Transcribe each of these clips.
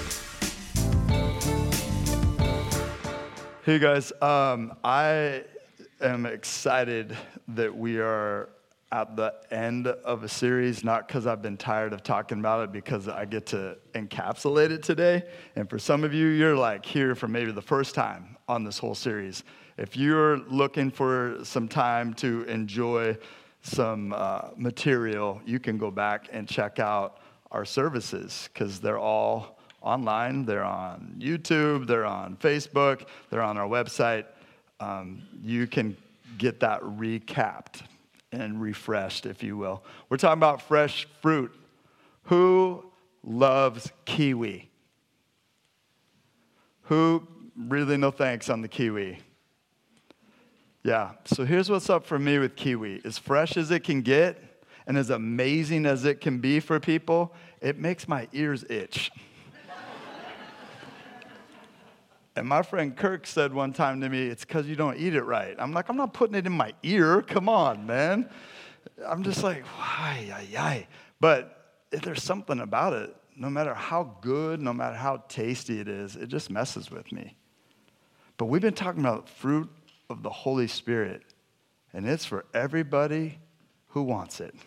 Hey guys, I am excited that we are at the end of a series, not because I've been tired of talking about it, because I get to encapsulate it today. And for some of you, you're like here for maybe the first time on this whole series. If you're looking for some time to enjoy some material, you can go back and check out our services, because they're all online. They're on YouTube, they're on Facebook, they're on our website. You can get that recapped and refreshed, if you will. We're talking about fresh fruit. Who loves kiwi? Who really no thanks on the kiwi? Yeah, so here's what's up for me with kiwi. As fresh as it can get and as amazing as it can be for people, it makes my ears itch. And my friend Kirk said one time to me, it's because you don't eat it right. I'm like, I'm not putting it in my ear. Come on, man. I'm just like, why. But if there's something about it, no matter how good, no matter how tasty it is, it just messes with me. But we've been talking about fruit of the Holy Spirit, and it's for everybody who wants it.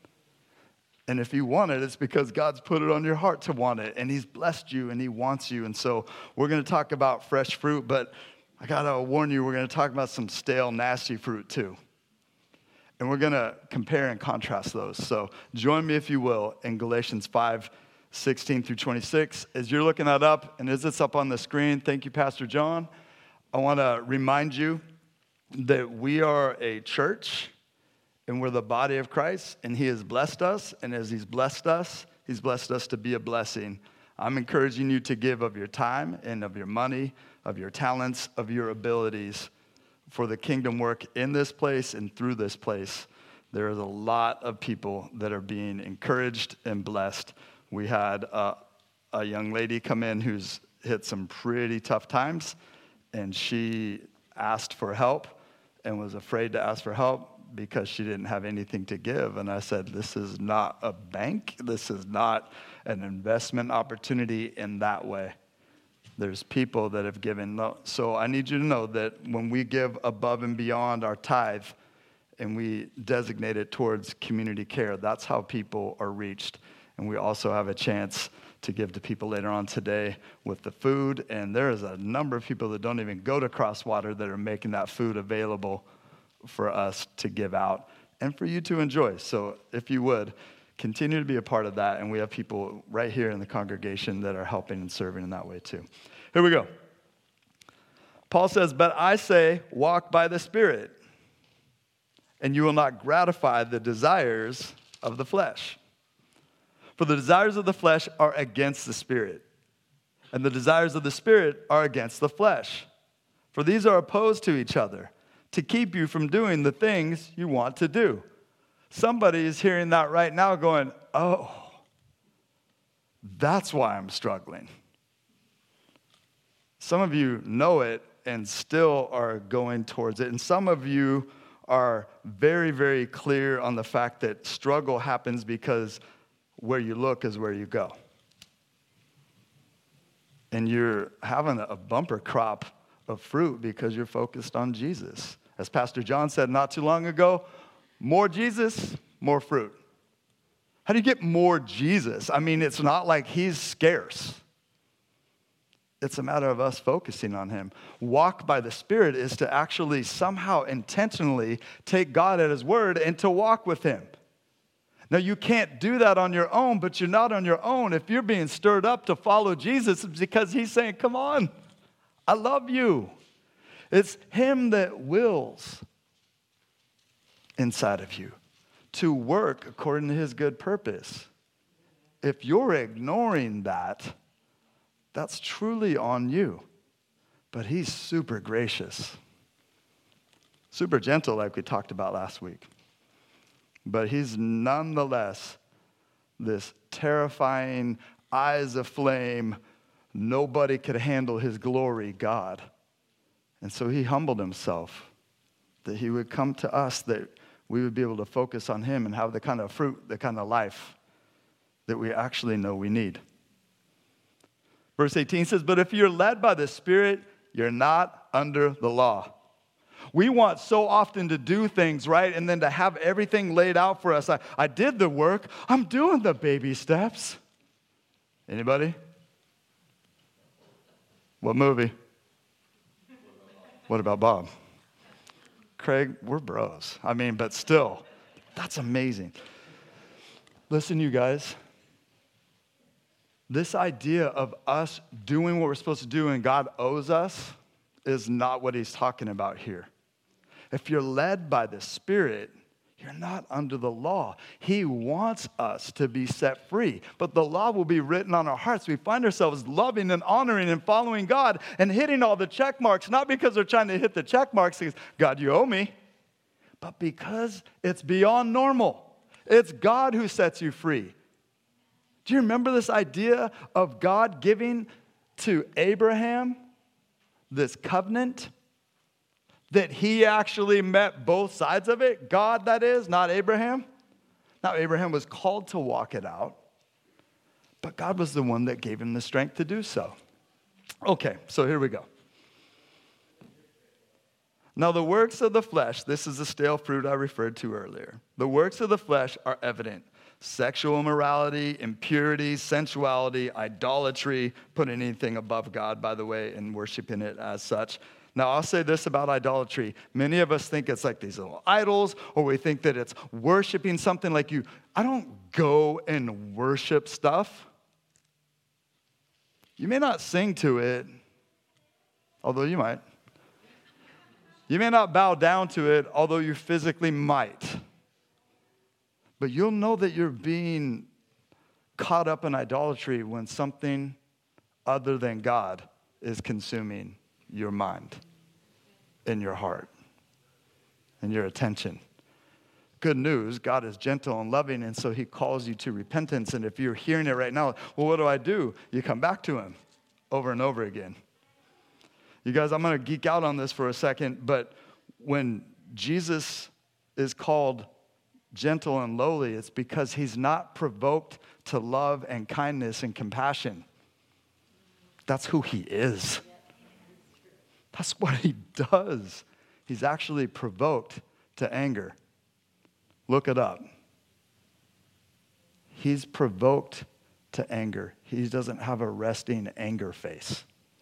And if you want it, it's because God's put it on your heart to want it, and He's blessed you, and He wants you. And so we're going to talk about fresh fruit, but I got to warn you, we're going to talk about some stale, nasty fruit too. And we're going to compare and contrast those. So join me, if you will, in Galatians 5:16 through 26. As you're looking that up, and as it's up on the screen, thank you, Pastor John, I want to remind you that we are a church, and we're the body of Christ, and He has blessed us, and as He's blessed us to be a blessing. I'm encouraging you to give of your time and of your money, of your talents, of your abilities for the kingdom work in this place and through this place. There is a lot of people that are being encouraged and blessed. We had a young lady come in who's hit some pretty tough times, and she asked for help and was afraid to ask for help because she didn't have anything to give. And I said, this is not a bank. This is not an investment opportunity in that way. There's people that have given. So I need you to know that when we give above and beyond our tithe and we designate it towards community care, that's how people are reached. And we also have a chance to give to people later on today with the food. And there is a number of people that don't even go to Crosswater that are making that food available for us to give out and for you to enjoy. So if you would, continue to be a part of that. And we have people right here in the congregation that are helping and serving in that way too. Here we go. Paul says, but I say, walk by the Spirit, and you will not gratify the desires of the flesh. For the desires of the flesh are against the Spirit, and the desires of the Spirit are against the flesh. For these are opposed to each other, to keep you from doing the things you want to do. Somebody is hearing that right now going, oh, that's why I'm struggling. Some of you know it and still are going towards it. And some of you are very, very clear on the fact that struggle happens because where you look is where you go. And you're having a bumper crop of fruit because you're focused on Jesus. As Pastor John said not too long ago, more Jesus, more fruit. How do you get more Jesus? I mean, it's not like He's scarce. It's a matter of us focusing on Him. Walk by the Spirit is to actually somehow intentionally take God at His word and to walk with Him. Now, you can't do that on your own, but you're not on your own. If you're being stirred up to follow Jesus, it's because He's saying, come on, I love you. It's Him that wills inside of you to work according to His good purpose. If you're ignoring that, that's truly on you. But He's super gracious, super gentle, like we talked about last week. But He's nonetheless this terrifying, eyes of flame, nobody could handle His glory God. And so He humbled Himself, that He would come to us, that we would be able to focus on Him and have the kind of fruit, the kind of life that we actually know we need. Verse 18 says, but if you're led by the Spirit, you're not under the law. We want so often to do things, right? And then to have everything laid out for us. I did the work. I'm doing the baby steps. Anybody? What movie? What about Bob? Craig, we're bros. But still, that's amazing. Listen, you guys. This idea of us doing what we're supposed to do and God owes us is not what he's talking about here. If you're led by the Spirit, you're not under the law. He wants us to be set free, but the law will be written on our hearts. We find ourselves loving and honoring and following God and hitting all the check marks, not because we're trying to hit the check marks because, God, you owe me, but because it's beyond normal. It's God who sets you free. Do you remember this idea of God giving to Abraham this covenant? That he actually met both sides of it? God, that is, not Abraham. Now, Abraham was called to walk it out, but God was the one that gave him the strength to do so. Okay, so here we go. Now, the works of the flesh, this is the stale fruit I referred to earlier. The works of the flesh are evident. Sexual immorality, impurity, sensuality, idolatry, putting anything above God, by the way, and worshiping it as such. Now, I'll say this about idolatry. Many of us think it's like these little idols, or we think that it's worshiping something like you. I don't go and worship stuff. You may not sing to it, although you might. You may not bow down to it, although you physically might. But you'll know that you're being caught up in idolatry when something other than God is consuming your mind and your heart and your attention. Good news, God is gentle and loving, and so he calls you to repentance. And if you're hearing it right now, well, what do? You come back to him over and over again. You guys, I'm going to geek out on this for a second, but when Jesus is called gentle and lowly, it's because he's not provoked to love and kindness and compassion. That's who he is. That's what he does. He's actually provoked to anger. Look it up. He's provoked to anger. He doesn't have a resting anger face.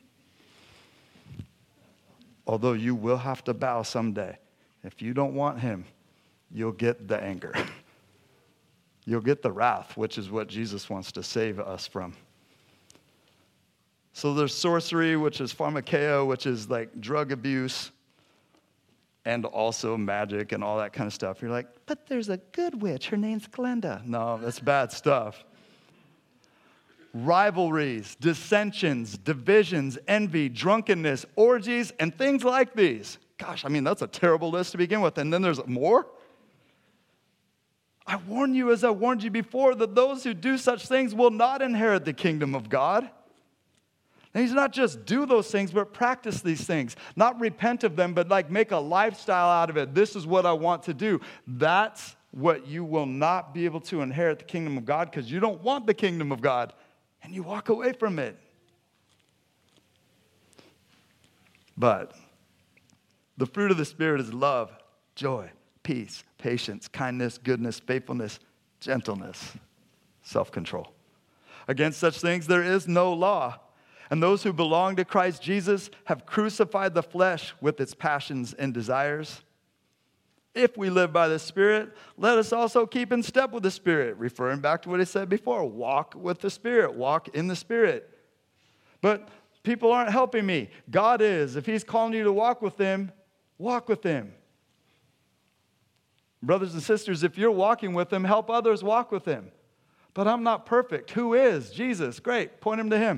Although you will have to bow someday. If you don't want him, you'll get the anger. You'll get the wrath, which is what Jesus wants to save us from. So there's sorcery, which is pharmakeia, which is like drug abuse, and also magic and all that kind of stuff. You're like, but there's a good witch. Her name's Glenda. No, that's bad stuff. Rivalries, dissensions, divisions, envy, drunkenness, orgies, and things like these. Gosh, that's a terrible list to begin with. And then there's more. I warn you, as I warned you before, that those who do such things will not inherit the kingdom of God. And he's not just do those things, but practice these things. Not repent of them, but make a lifestyle out of it. This is what I want to do. That's what you will not be able to inherit the kingdom of God, because you don't want the kingdom of God, and you walk away from it. But the fruit of the Spirit is love, joy, peace, patience, kindness, goodness, faithfulness, gentleness, self-control. Against such things there is no law. And those who belong to Christ Jesus have crucified the flesh with its passions and desires. If we live by the Spirit, let us also keep in step with the Spirit. Referring back to what he said before, walk with the Spirit, walk in the Spirit. But people aren't helping me. God is. If he's calling you to walk with him, walk with him. Brothers and sisters, if you're walking with him, help others walk with him. But I'm not perfect. Who is? Jesus. Great. Point him to him.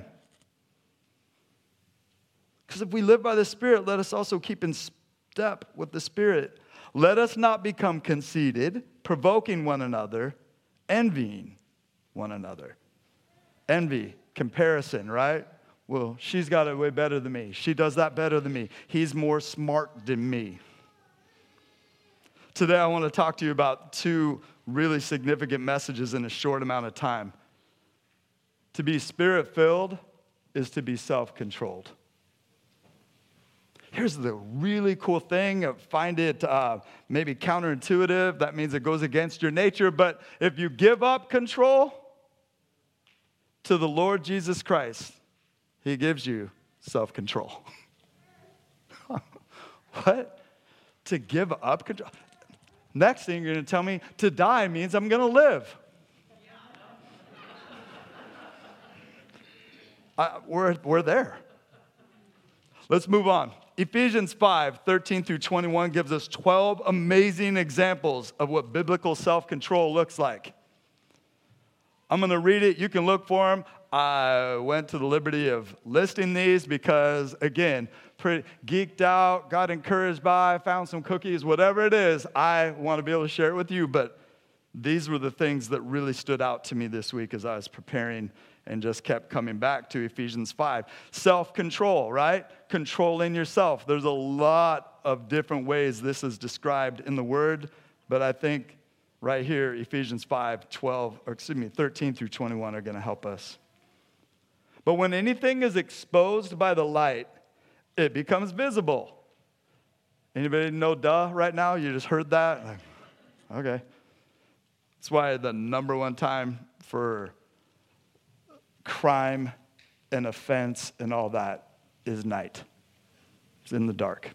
Because if we live by the Spirit, let us also keep in step with the Spirit. Let us not become conceited, provoking one another, envying one another. Envy, comparison, right? Well, she's got it way better than me. She does that better than me. He's more smart than me. Today, I want to talk to you about two really significant messages in a short amount of time. To be Spirit-filled is to be self-controlled. Here's the really cool thing. I find it maybe counterintuitive. That means it goes against your nature. But if you give up control to the Lord Jesus Christ, he gives you self-control. What? To give up control? Next thing you're going to tell me, to die means I'm going to live. We're there. Let's move on. Ephesians 5:13-21 gives us 12 amazing examples of what biblical self-control looks like. I'm going to read it. You can look for them. I went to the liberty of listing these because, again, pretty geeked out, got encouraged by, found some cookies, whatever it is, I want to be able to share it with you. But these were the things that really stood out to me this week as I was preparing and just kept coming back to Ephesians 5. Self-control, right? Controlling yourself. There's a lot of different ways this is described in the Word, but I think right here, Ephesians 13-21 are going to help us. But when anything is exposed by the light, it becomes visible. Anybody know duh right now? You just heard that? Like, okay. That's why the number one time for crime and offense and all that is night. It's in the dark.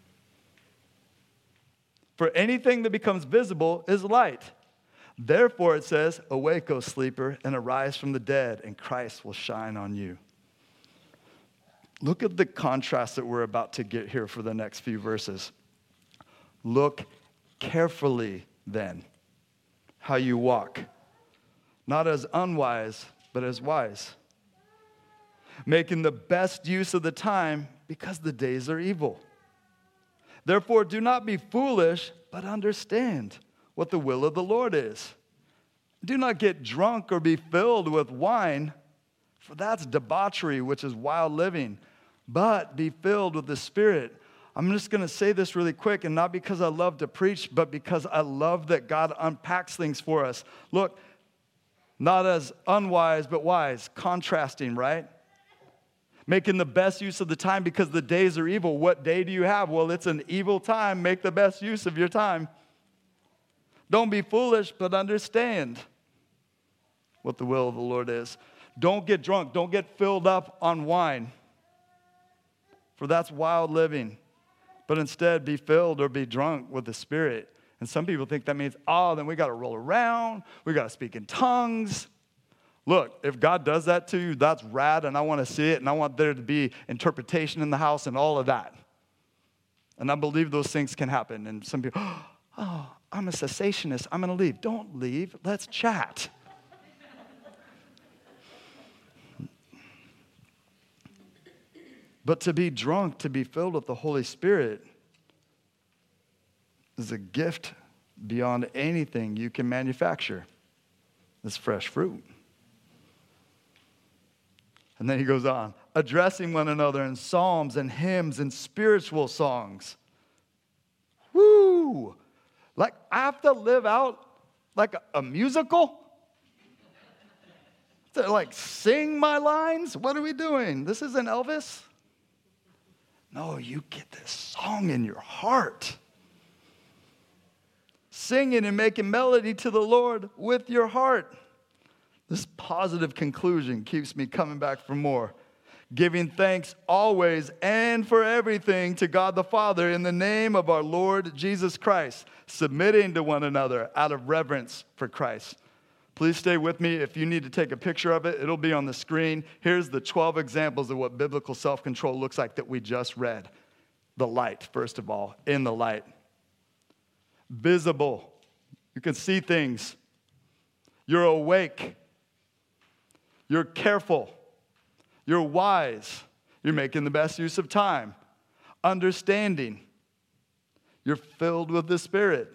For anything that becomes visible is light. Therefore, it says, awake, O sleeper, and arise from the dead, and Christ will shine on you. Look at the contrast that we're about to get here for the next few verses. Look carefully, then, how you walk, not as unwise, but as wise, making the best use of the time because the days are evil. Therefore, do not be foolish, but understand what the will of the Lord is. Do not get drunk or be filled with wine, for that's debauchery, which is wild living, but be filled with the Spirit. I'm just going to say this really quick, and not because I love to preach, but because I love that God unpacks things for us. Look, not as unwise, but wise. Contrasting, right? Making the best use of the time because the days are evil. What day do you have? Well, it's an evil time. Make the best use of your time. Don't be foolish, but understand what the will of the Lord is. Don't get drunk. Don't get filled up on wine, for that's wild living. But instead, be filled or be drunk with the Spirit. And some people think that means, then we got to roll around. We got to speak in tongues. Look, if God does that to you, that's rad, and I want to see it, and I want there to be interpretation in the house and all of that. And I believe those things can happen. And some people, I'm a cessationist. I'm going to leave. Don't leave. Let's chat. But to be drunk, to be filled with the Holy Spirit, is a gift beyond anything you can manufacture. It's fresh fruit. And then he goes on, addressing one another in psalms and hymns and spiritual songs. Woo! Like, I have to live out like a musical? To like sing my lines? What are we doing? This isn't Elvis? No, you get this song in your heart. Singing and making melody to the Lord with your heart. This positive conclusion keeps me coming back for more. Giving thanks always and for everything to God the Father in the name of our Lord Jesus Christ, submitting to one another out of reverence for Christ. Please stay with me. If you need to take a picture of it, it'll be on the screen. Here's the 12 examples of what biblical self-control looks like that we just read. The light, first of all, in the light. Visible. You can see things. You're awake. You're careful. You're wise. You're making the best use of time. Understanding. You're filled with the Spirit.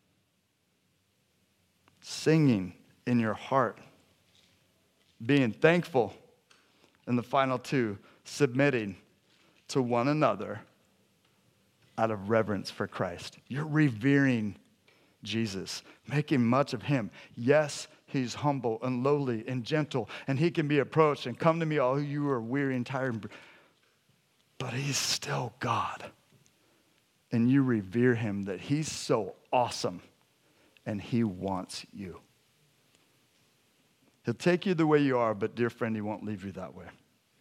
Singing in your heart. Being thankful. And the final two, submitting to one another out of reverence for Christ. You're revering Jesus, making much of him. Yes, he's humble and lowly and gentle, and he can be approached and come to me, all you are weary and tired. But he's still God. And you revere him that he's so awesome, and he wants you. He'll take you the way you are, but dear friend, he won't leave you that way.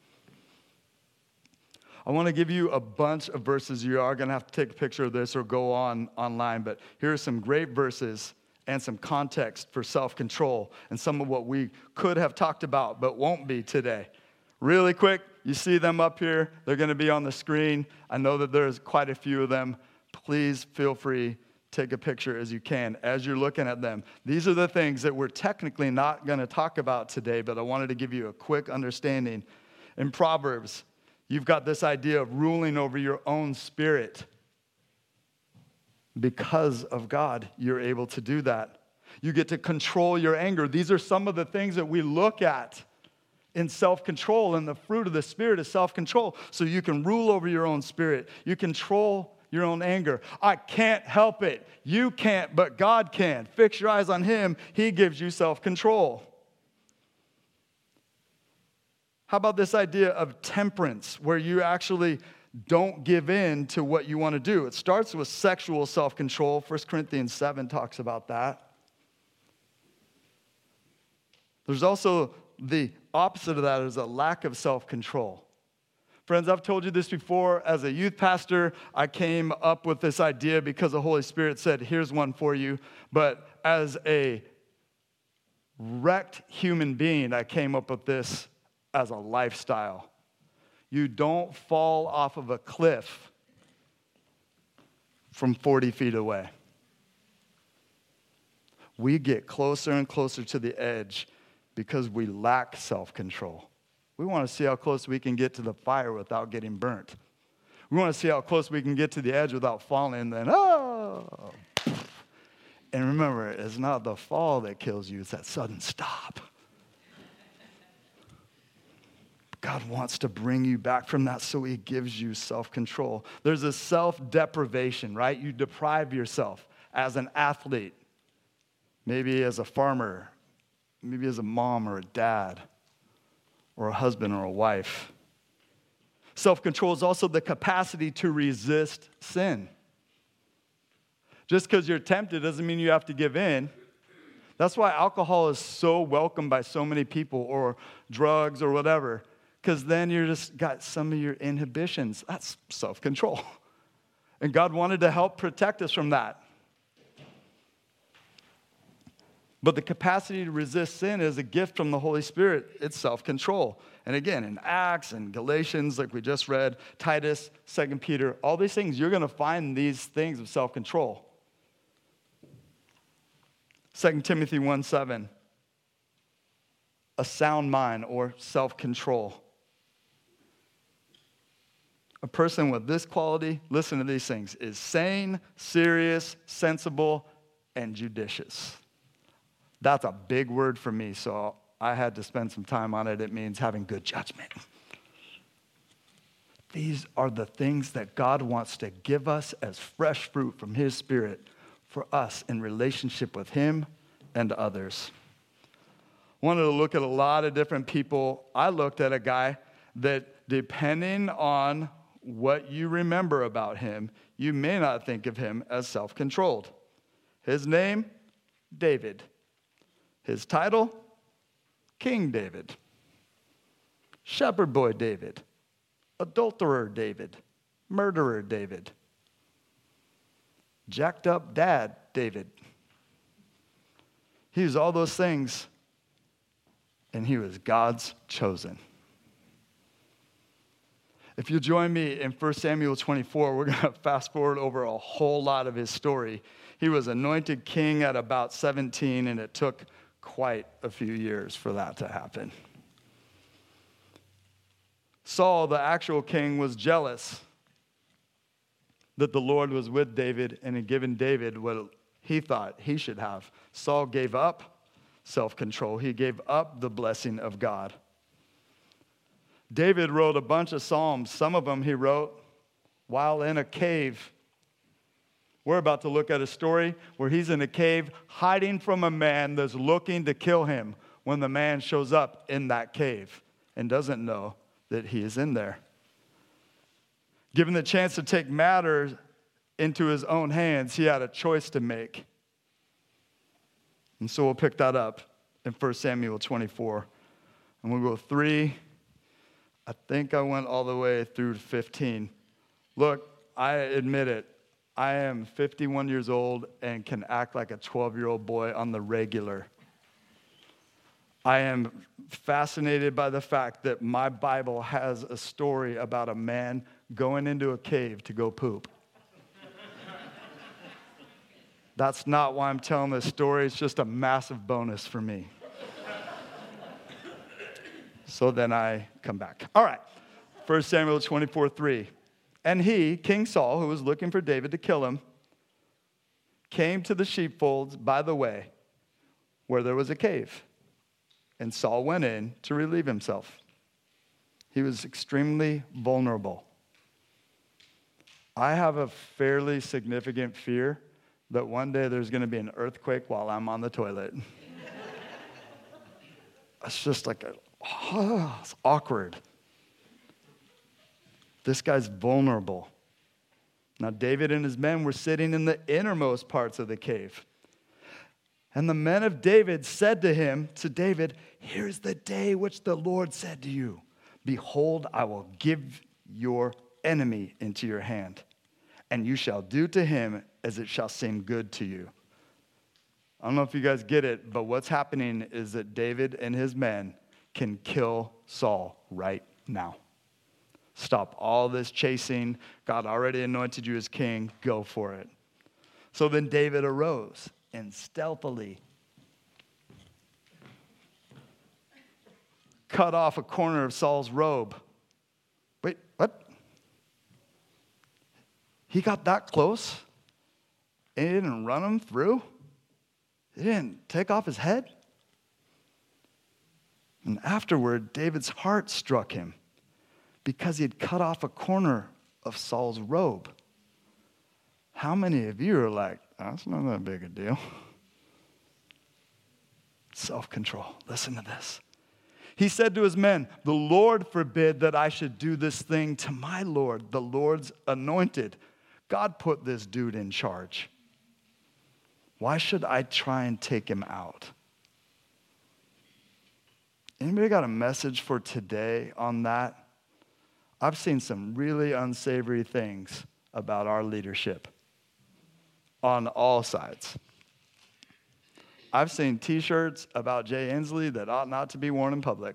I want to give you a bunch of verses. You are going to have to take a picture of this or go online, but here are some great verses and some context for self-control and some of what we could have talked about but won't be today. Really quick, you see them up here. They're going to be on the screen. I know that there's quite a few of them. Please feel free, take a picture as you can as you're looking at them. These are the things that we're technically not going to talk about today, but I wanted to give you a quick understanding. In Proverbs, you've got this idea of ruling over your own spirit. Because of God, you're able to do that. You get to control your anger. These are some of the things that we look at in self-control, and the fruit of the Spirit is self-control. So you can rule over your own spirit. You control your own anger. I can't help it. You can't, but God can. Fix your eyes on him. He gives you self-control. How about this idea of temperance, where you actually don't give in to what you want to do? It starts with sexual self-control. 1 Corinthians 7 talks about that. There's also the opposite of that is a lack of self-control. Friends, I've told you this before. As a youth pastor, I came up with this idea because the Holy Spirit said, here's one for you. But as a wrecked human being, I came up with this as a lifestyle. You don't fall off of a cliff from 40 feet away. We get closer and closer to the edge because we lack self-control. We want to see how close we can get to the fire without getting burnt. We want to see how close we can get to the edge without falling, and then, oh. And remember, it's not the fall that kills you, it's that sudden stop. God wants to bring you back from that, so he gives you self-control. There's a self-deprivation, right? You deprive yourself as an athlete, maybe as a farmer, maybe as a mom or a dad, or a husband or a wife. Self-control is also the capacity to resist sin. Just because you're tempted doesn't mean you have to give in. That's why alcohol is so welcomed by so many people, or drugs or whatever. Because then you're just got some of your inhibitions. That's self-control. And God wanted to help protect us from that. But the capacity to resist sin is a gift from the Holy Spirit. It's self-control. And again, in Acts and Galatians, like we just read, Titus, 2 Peter, all these things, you're going to find these things of self-control. 2 Timothy 1:7, a sound mind or self-control. A person with this quality, listen to these things, is sane, serious, sensible, and judicious. That's a big word for me, so I had to spend some time on it. It means having good judgment. These are the things that God wants to give us as fresh fruit from his Spirit for us in relationship with him and others. I wanted to look at a lot of different people. I looked at a guy that, depending on what you remember about him, you may not think of him as self-controlled. His name, David. His title, King David. Shepherd boy David. Adulterer David. Murderer David. Jacked up dad David. He was all those things, and he was God's chosen. If you'll join me in 1 Samuel 24, we're going to fast forward over a whole lot of his story. He was anointed king at about 17, and it took quite a few years for that to happen. Saul, the actual king, was jealous that the Lord was with David and had given David what he thought he should have. Saul gave up self-control. He gave up the blessing of God. David wrote a bunch of psalms. Some of them he wrote while in a cave. We're about to look at a story where he's in a cave hiding from a man that's looking to kill him when the man shows up in that cave and doesn't know that he is in there. Given the chance to take matters into his own hands, he had a choice to make. And so we'll pick that up in 1 Samuel 24. And we'll go 3. I think I went all the way through to 15. Look, I admit it. I am 51 years old and can act like a 12-year-old boy on the regular. I am fascinated by the fact that my Bible has a story about a man going into a cave to go poop. That's not why I'm telling this story. It's just a massive bonus for me. So then I come back. All right, 1 Samuel 24:3. And he, King Saul, who was looking for David to kill him, came to the sheepfolds by the way where there was a cave. And Saul went in to relieve himself. He was extremely vulnerable. I have a fairly significant fear that one day there's going to be an earthquake while I'm on the toilet. It's just like, it's awkward. This guy's vulnerable. Now, David and his men were sitting in the innermost parts of the cave. And the men of David said to David, here's the day which the Lord said to you, behold, I will give your enemy into your hand, and you shall do to him as it shall seem good to you. I don't know if you guys get it, but what's happening is that David and his men can kill Saul right now. Stop all this chasing. God already anointed you as king. Go for it. So then David arose and stealthily cut off a corner of Saul's robe. Wait, what? He got that close and he didn't run him through? He didn't take off his head? And afterward, David's heart struck him because he had cut off a corner of Saul's robe. How many of you are like, that's not that big a deal? Self-control. Listen to this. He said to his men, the Lord forbid that I should do this thing to my Lord, the Lord's anointed. God put this dude in charge. Why should I try and take him out? Anybody got a message for today on that? I've seen some really unsavory things about our leadership on all sides. I've seen t-shirts about Jay Inslee that ought not to be worn in public.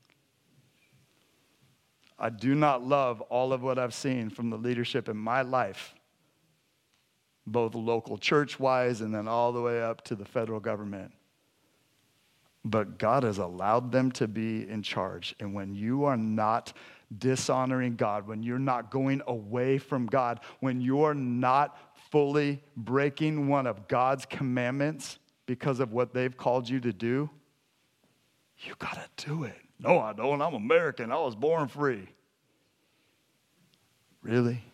I do not love all of what I've seen from the leadership in my life, both local church-wise and then all the way up to the federal government. But God has allowed them to be in charge. And when you are not dishonoring God, when you're not going away from God, when you're not fully breaking one of God's commandments because of what they've called you to do, you got to do it. No, I don't. I'm American. I was born free. Really?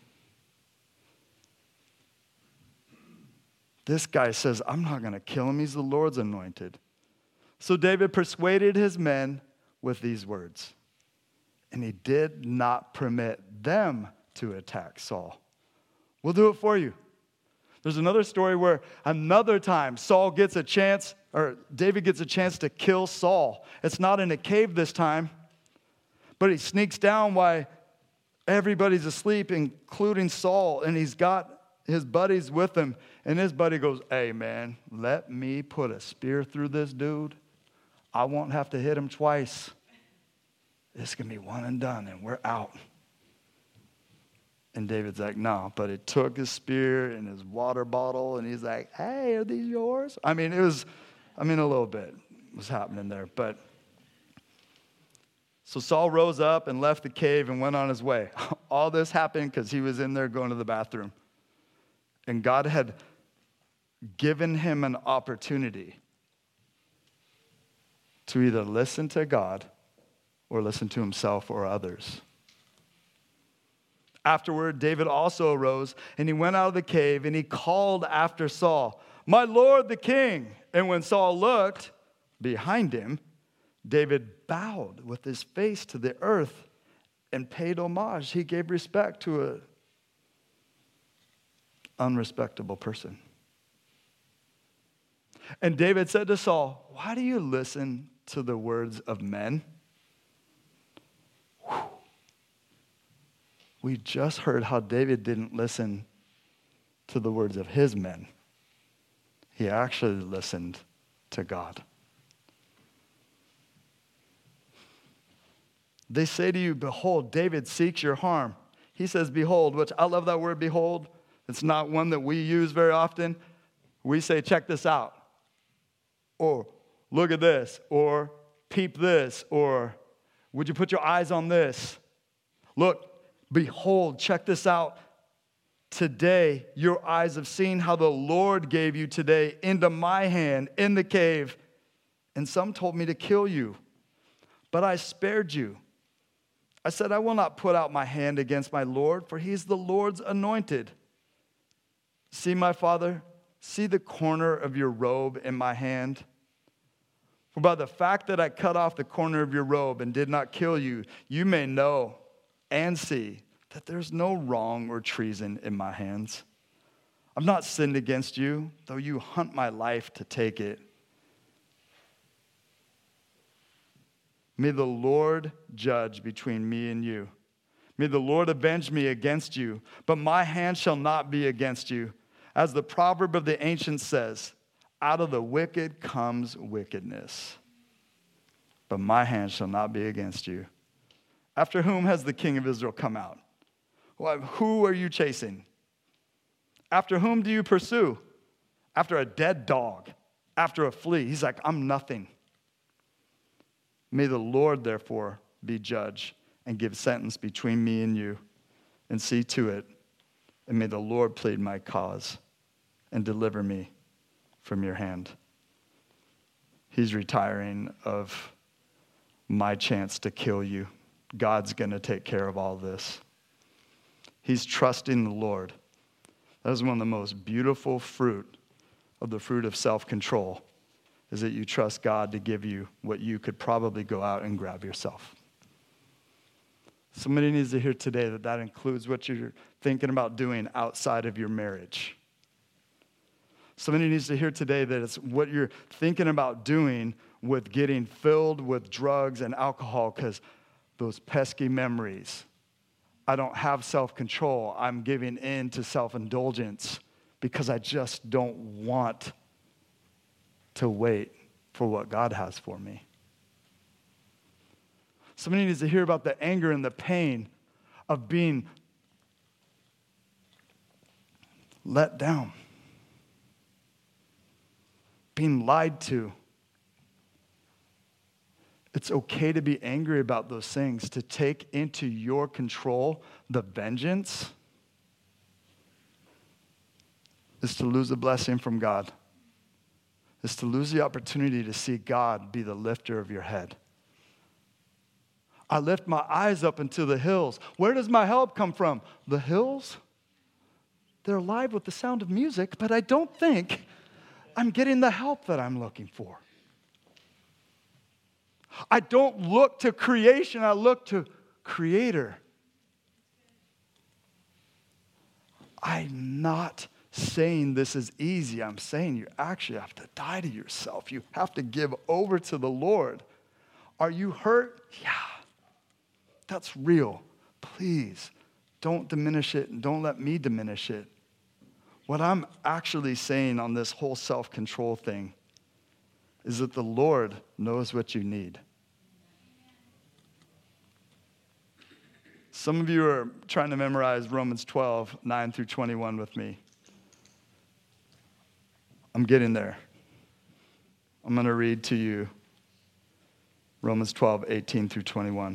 This guy says, I'm not going to kill him. He's the Lord's anointed. So David persuaded his men with these words, and he did not permit them to attack Saul. We'll do it for you. There's another story where another time Saul gets a chance, or David gets a chance to kill Saul. It's not in a cave this time, but he sneaks down while everybody's asleep, including Saul, and he's got his buddies with him, and his buddy goes, hey man, let me put a spear through this dude. I won't have to hit him twice. This can be one and done, and we're out. And David's like, no, but he took his spear and his water bottle, and he's like, hey, are these yours? A little bit was happening there. But so Saul rose up and left the cave and went on his way. All this happened because he was in there going to the bathroom. And God had given him an opportunity to either listen to God or listen to himself or others. Afterward, David also arose, and he went out of the cave, and he called after Saul, "My lord the king." And when Saul looked behind him, David bowed with his face to the earth and paid homage. He gave respect to an unrespectable person. And David said to Saul, "Why do you listen to the words of men?" Whew. We just heard how David didn't listen to the words of his men. He actually listened to God. They say to you, "Behold, David seeks your harm." He says, "behold," which I love that word, behold. It's not one that we use very often. We say, "Check this out," or "Look at this," or "Peep this," or "Would you put your eyes on this?" Look, behold, check this out. Today, your eyes have seen how the Lord gave you today into my hand in the cave. And some told me to kill you, but I spared you. I said, I will not put out my hand against my Lord, for he is the Lord's anointed. See, my father, see the corner of your robe in my hand. For by the fact that I cut off the corner of your robe and did not kill you, you may know and see that there's no wrong or treason in my hands. I've not sinned against you, though you hunt my life to take it. May the Lord judge between me and you. May the Lord avenge me against you, but my hand shall not be against you. As the proverb of the ancients says, out of the wicked comes wickedness, but my hand shall not be against you. After whom has the king of Israel come out? Well, who are you chasing? After whom do you pursue? After a dead dog, after a flea. He's like, I'm nothing. May the Lord, therefore, be judge and give sentence between me and you, and see to it. And may the Lord plead my cause and deliver me from your hand. He's retiring of my chance to kill you. God's going to take care of all this. He's trusting the Lord. That is one of the most beautiful fruit of self-control, is that you trust God to give you what you could probably go out and grab yourself. Somebody needs to hear today that includes what you're thinking about doing outside of your marriage. Somebody needs to hear today that it's what you're thinking about doing with getting filled with drugs and alcohol, because those pesky memories. I don't have self-control. I'm giving in to self-indulgence because I just don't want to wait for what God has for me. Somebody needs to hear about the anger and the pain of being let down, being lied to. It's okay to be angry about those things, to take into your control the vengeance is to lose a blessing from God, is to lose the opportunity to see God be the lifter of your head. I lift my eyes up into the hills. Where does my help come from? The hills? They're alive with the sound of music, but I don't think I'm getting the help that I'm looking for. I don't look to creation, I look to Creator. I'm not saying this is easy. I'm saying you actually have to die to yourself. You have to give over to the Lord. Are you hurt? Yeah, that's real. Please don't diminish it, and don't let me diminish it. What I'm actually saying on this whole self-control thing is that the Lord knows what you need. Some of you are trying to memorize Romans 12, 9 through 21 with me. I'm getting there. I'm going to read to you Romans 12, 18 through 21.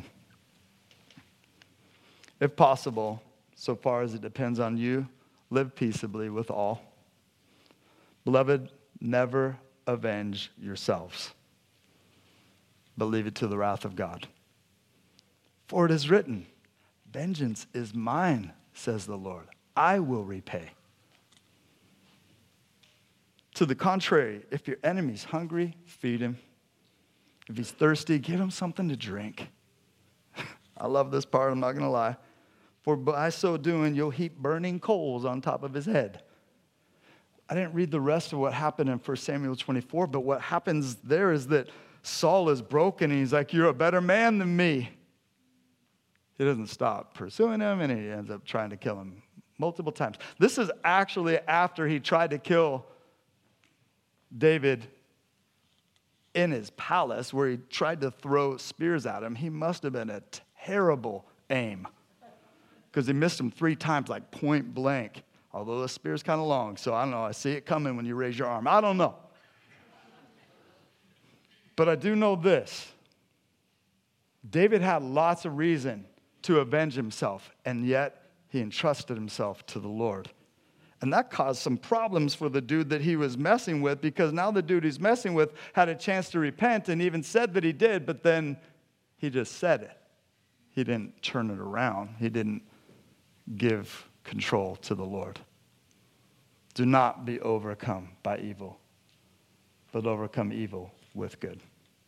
If possible, so far as it depends on you, live peaceably with all. Beloved, never avenge yourselves, but leave it to the wrath of God. For it is written, Vengeance is mine, says the Lord. I will repay. To the contrary, if your enemy's hungry, feed him. If he's thirsty, give him something to drink. I love this part, I'm not going to lie. For by so doing, you'll heap burning coals on top of his head. I didn't read the rest of what happened in 1 Samuel 24, but what happens there is that Saul is broken, and he's like, you're a better man than me. He doesn't stop pursuing him, and he ends up trying to kill him multiple times. This is actually after he tried to kill David in his palace, where he tried to throw spears at him. He must have been a terrible aim, because he missed him 3 times, like point blank. Although the spear's kind of long, so I don't know. I see it coming when you raise your arm. I don't know. But I do know this. David had lots of reason to avenge himself, and yet he entrusted himself to the Lord. And that caused some problems for the dude that he was messing with, because now the dude he's messing with had a chance to repent and even said that he did, but then he just said it. He didn't turn it around. He didn't give control to the Lord. Do not be overcome by evil, but overcome evil with good.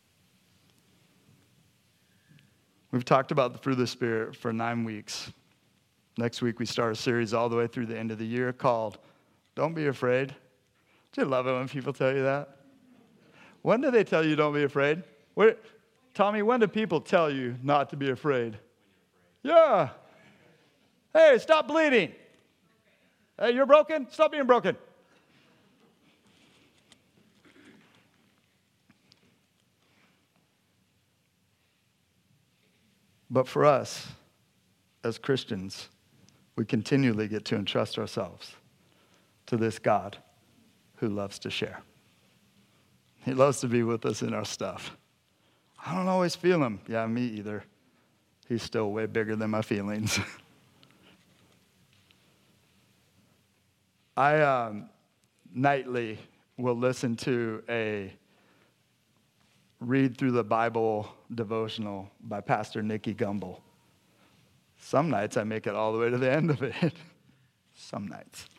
We've talked about the fruit of the Spirit for 9 weeks. Next week, we start a series all the way through the end of the year called Don't Be Afraid. Do you love it when people tell you that? When do they tell you don't be afraid? Tommy, when do people tell you not to be afraid? Yeah. Hey, stop bleeding. Hey, you're broken? Stop being broken. But for us, as Christians, we continually get to entrust ourselves to this God who loves to share. He loves to be with us in our stuff. I don't always feel him. Yeah, me either. He's still way bigger than my feelings. I nightly will listen to a read through the Bible devotional by Pastor Nicky Gumbel. Some nights I make it all the way to the end of it. Some nights.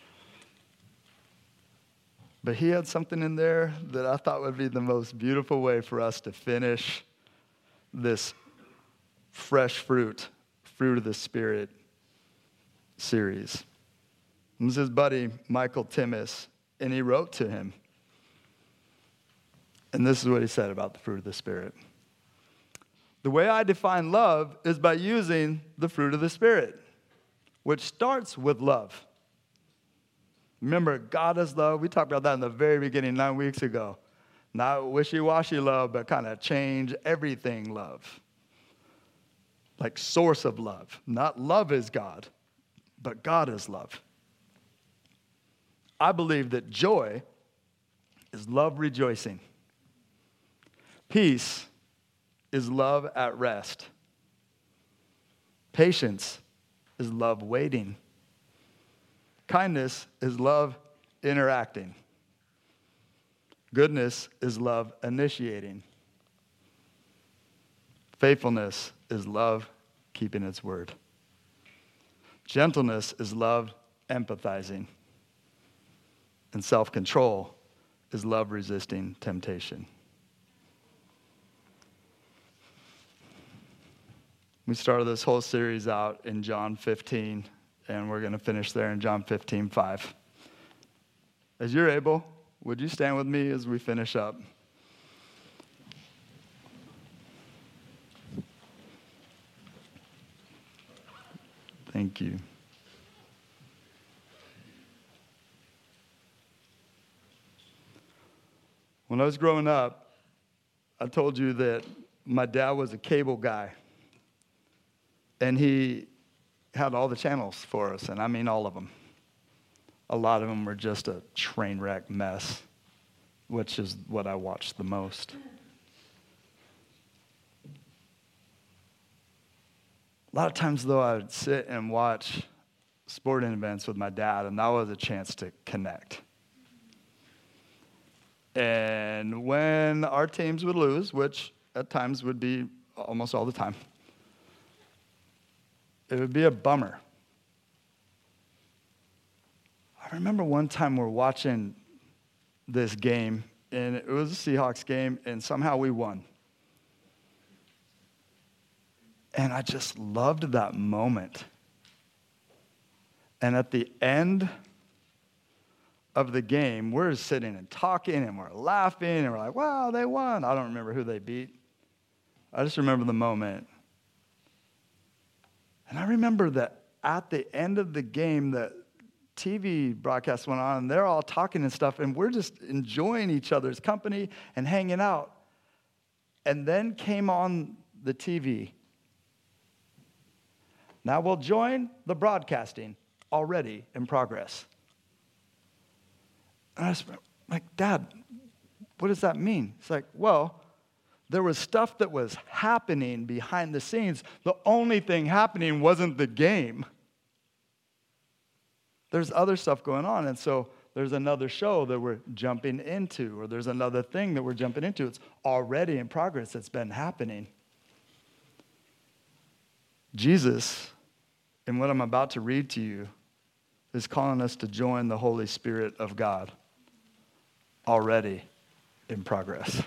But he had something in there that I thought would be the most beautiful way for us to finish this fresh fruit of the Spirit series. It was his buddy, Michael Timmis, and he wrote to him. And this is what he said about the fruit of the Spirit. The way I define love is by using the fruit of the Spirit, which starts with love. Remember, God is love. We talked about that in the very beginning 9 weeks ago. Not wishy-washy love, but kind of change everything love. Like source of love. Not love is God, but God is love. I believe that joy is love rejoicing. Peace is love at rest. Patience is love waiting. Kindness is love interacting. Goodness is love initiating. Faithfulness is love keeping its word. Gentleness is love empathizing. And self-control is love resisting temptation. We started this whole series out in John 15, and we're going to finish there in John 15:5. As you're able, would you stand with me as we finish up? Thank you. When I was growing up, I told you that my dad was a cable guy. And he had all the channels for us, and I mean all of them. A lot of them were just a train wreck mess, which is what I watched the most. A lot of times, though, I would sit and watch sporting events with my dad, and that was a chance to connect. And when our teams would lose, which at times would be almost all the time, it would be a bummer. I remember one time we're watching this game, and it was a Seahawks game, and somehow we won. And I just loved that moment. And at the end of the game, we're sitting and talking, and we're laughing, and we're like, wow, they won. I don't remember who they beat. I just remember the moment. And I remember that at the end of the game, the TV broadcast went on, and they're all talking and stuff, and we're just enjoying each other's company and hanging out. And then came on the TV. Now we'll join the broadcasting already in progress. And I was like, Dad, what does that mean? It's like, well, there was stuff that was happening behind the scenes. The only thing happening wasn't the game. There's other stuff going on, and so there's another show that we're jumping into, or there's another thing that we're jumping into. It's already in progress. It's been happening. Jesus, in what I'm about to read to you, is calling us to join the Holy Spirit of God, already in progress.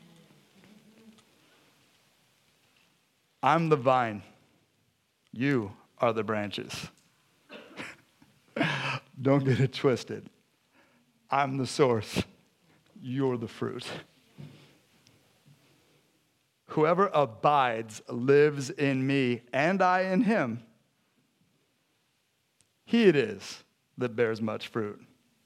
I'm the vine. You are the branches. Don't get it twisted. I'm the source. You're the fruit. Whoever abides lives in me, and I in him. He it is that bears much fruit.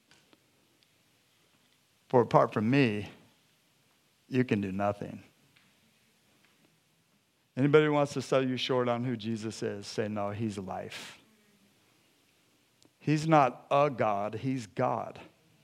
For apart from me, you can do nothing. Anybody who wants to sell you short on who Jesus is, say, no, he's life. He's not a God, he's God.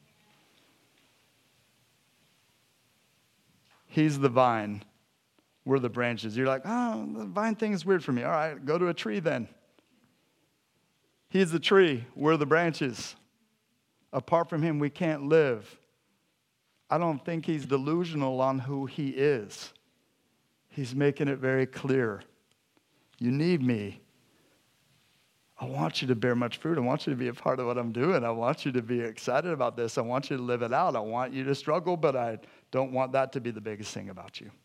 He's the vine. We're the branches. You're like, oh, the vine thing is weird for me. All right, go to a tree then. He's the tree. We're the branches. Apart from him, we can't live. I don't think he's delusional on who he is. He's making it very clear. You need me. I want you to bear much fruit. I want you to be a part of what I'm doing. I want you to be excited about this. I want you to live it out. I want you to struggle, but I don't want that to be the biggest thing about you.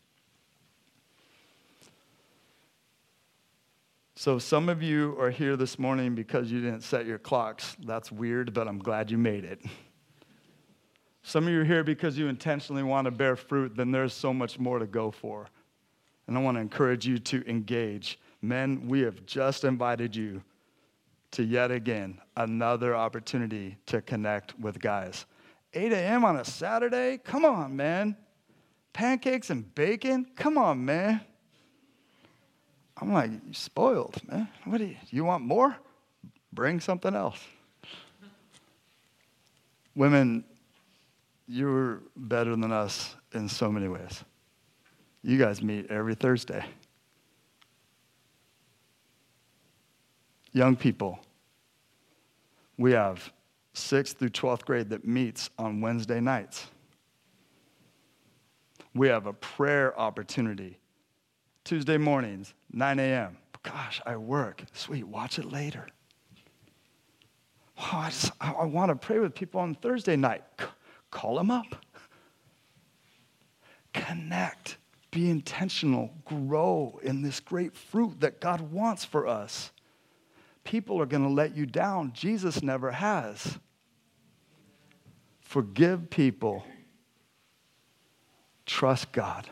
So some of you are here this morning because you didn't set your clocks. That's weird, but I'm glad you made it. Some of you are here because you intentionally want to bear fruit. Then there's so much more to go for. And I want to encourage you to engage. Men, we have just invited you to yet again another opportunity to connect with guys. 8 a.m. on a Saturday? Come on, man. Pancakes and bacon? Come on, man. I'm like, you're spoiled, man. What do you want more? Bring something else. Women, you're better than us in so many ways. You guys meet every Thursday. Young people, we have 6th through 12th grade that meets on Wednesday nights. We have a prayer opportunity Tuesday mornings, 9 a.m. Gosh, I work. Sweet, watch it later. Oh, I want to pray with people on Thursday night. Call them up. Connect. Be intentional. Grow in this great fruit that God wants for us. People are going to let you down. Jesus never has. Forgive people. Trust God.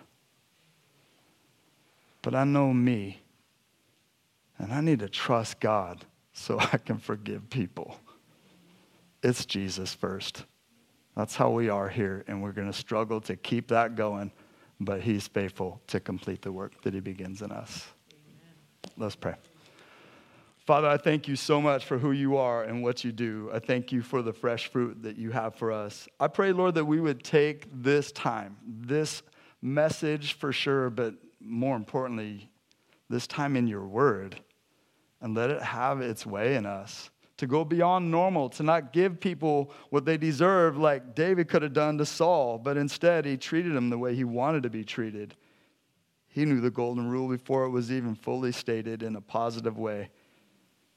But I know me, and I need to trust God so I can forgive people. It's Jesus first. That's how we are here, and we're going to struggle to keep that going, but he's faithful to complete the work that he begins in us. Amen. Let's pray. Father, I thank you so much for who you are and what you do. I thank you for the fresh fruit that you have for us. I pray, Lord, that we would take this time, this message for sure, but more importantly, this time in your word, and let it have its way in us, to go beyond normal, to not give people what they deserve like David could have done to Saul, but instead he treated him the way he wanted to be treated. He knew the golden rule before it was even fully stated in a positive way.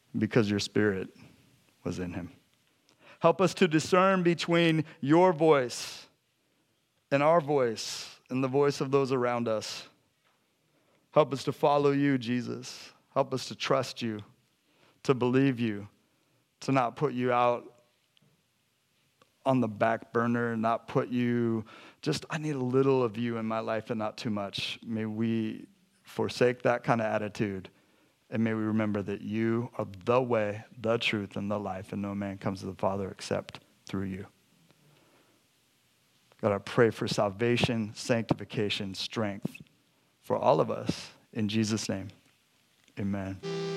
because your Spirit was in him. Help us to discern between your voice and our voice and the voice of those around us. Help us to follow you, Jesus. Help us to trust you, to believe you, to not put you out on the back burner, not put you, I need a little of you in my life and not too much. May we forsake that kind of attitude, and may we remember that you are the way, the truth, and the life, and no man comes to the Father except through you. God, I pray for salvation, sanctification, strength for all of us. In Jesus' name, amen.